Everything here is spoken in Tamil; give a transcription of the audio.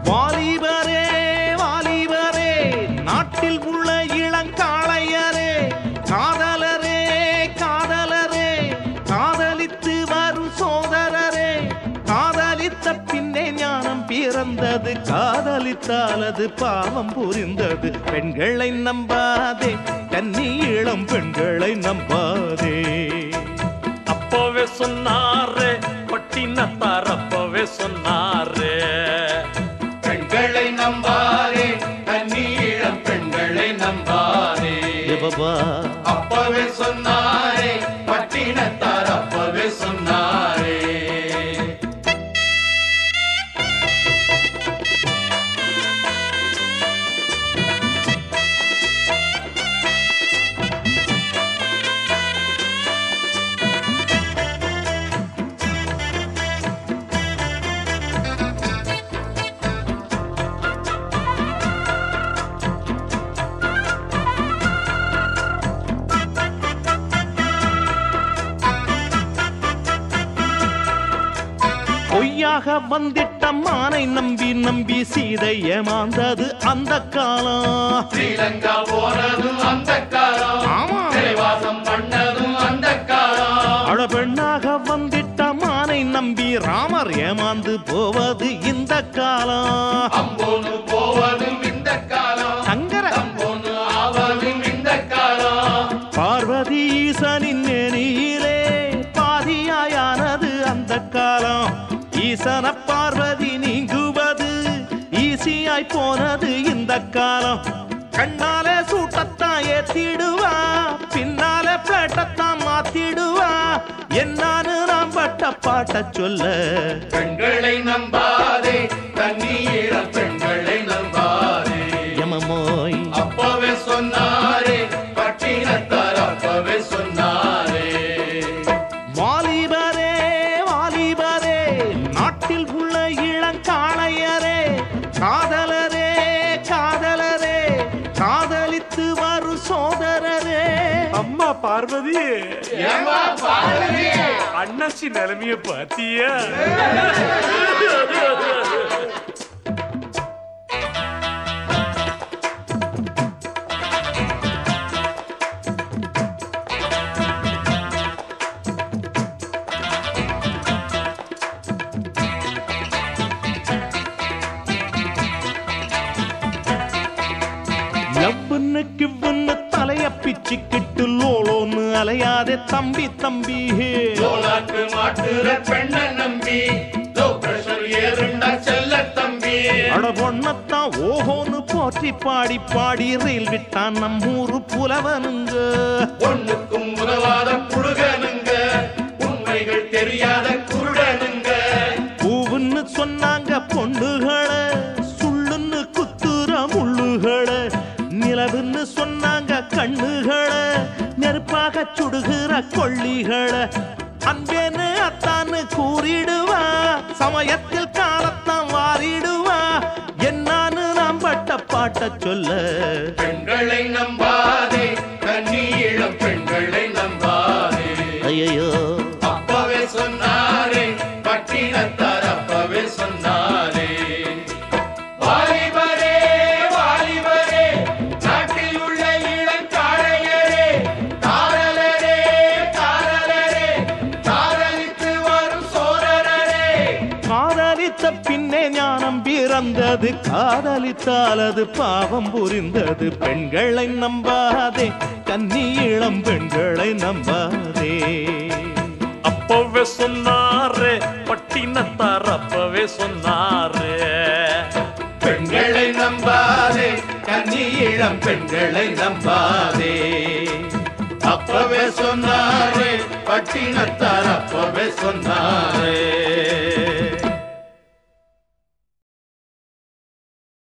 வாலிபரே வாலிபரே நாட்டில் உள்ள இளங்காளையரே காதலரே காதலரே காதலித்து வரும் சோதரரே காதலித்த பின்னே ஞானம் பிறந்தது காதலித்தால் அது பாவம் புரிந்தது பெண்களை நம்பாதே கன்னி இளம் பெண்களை நம்பாதே அப்பவே சொன்னாரே பட்டினத்தார் அப்பவே சொன்னாரே பெண்களை நம்பாதே கன்னி இளம் பெண்களை நம்பாதே பாபா அப்பவே சொன்னாரே பட்டினத்தார் அப்பவே சொன்னாரே பொய்யாக வந்திட்ட மானை நம்பி நம்பி சீதை ஏமாந்தது அந்த காலம் ஸ்ரீலங்கா போனதும் அந்த காலம் சிறைவாசம் பண்ணதும் அந்த காலம் அழபெண்ணாக வந்திட்ட மானை நம்பி ராமர் ஏமாந்து போவது இந்த காலம் அம்போனு போவதும் இந்த காலம் சங்கர அம்போனு ஆவதும் இந்த காலம் பார்வதி ஈசனின் நெறியிலே பாதியாயானது அந்த காலம் ஈசன பார்வதி நீங்குவது ஈசியாய் போனது இந்த காலம் கண்ணாலே சூட்டத்தான் ஏத்திடுவா பின்னாலே பிளேட்டத்தான் மாத்திடுவா என்னான்னு நாம் பட்ட பாட்ட சொல்ல பெண்களை நம்பாதே கன்னி இளம் பெண்களை நம்பாதே யமமோய் அப்பவே சொன்னாரே பட்டினத்தார் அப்பவே சொன்னாரே வாலிபரே வாலிபரே நாட்டில் உள்ள இளங்காளையரே காதலரே காதலரே காதலித்து வரும் சோதரரே அம்மா பார்வதி ஏமா பார்வதி அண்ணாச்சி நிலைமைய பாத்தியா லவ்வுன்னு கிவ்வுன்னு தலைய பிச்சுக்கிட்டு லோலோன்னு அலையாதே தம்பி தம்பி லோலாக்கு மாட்டுற பெண்ணை நம்பி லோ பிரஷர் ஏறுண்டா செல்ல தம்பி அட பொண்ணத்தான் ஓஹோன்னு போற்றி பாடி பாடி ரயில் விட்டான் நம்மூரு புலவனுங்க ஒண்ணுக்கும் உதவாத புழுகனுங்க உண்மைகள் தெரியாத குருடனுங்க பூவுன்னு சொன்னாங்க பொண்ணுகளை சுள்ளுன்னு குத்துற முள்ளுகளை நிலவுன்னு சொன்னாங்க கண்ணுகளை நெருப்பாக சுடுகிற கொள்ளிகளை அன்பேன்னு அத்தான்னு கூறிடுவா சமயத்தில் காலத்தான் வாரிடுவா என்னான்னு நாம் பட்ட பாட்ட சொல்ல பெண்களை நம்பாதே கன்னி இளம் பெண்களை நம்பாதே ஐயோ அப்பவே சொன்னாரே பட்டினத்தார் அப்பவே சொன்னாரே வாலிபரே வாலிபரே நாட்டில் உள்ள இளங்காளையரே காதலரே காதலரே காதலித்து வரும் சோதரரே காதலித்த பின்னே ஞானம் பிறந்தது காதலித்தால் அது பாவம் புரிந்தது பெண்களை நம்பாதே கன்னி இளம் பெண்களை நம்பாதே அப்பவே சொன்னாரே பட்டினத்தார் அப்பவே சொன்னாரே பெண்களை நம்பாதே கன்னி இளம் பெண்களை நம்பாதே அப்பவே சொன்னாரே பட்டினத்தார் அப்பவே சொன்னாரே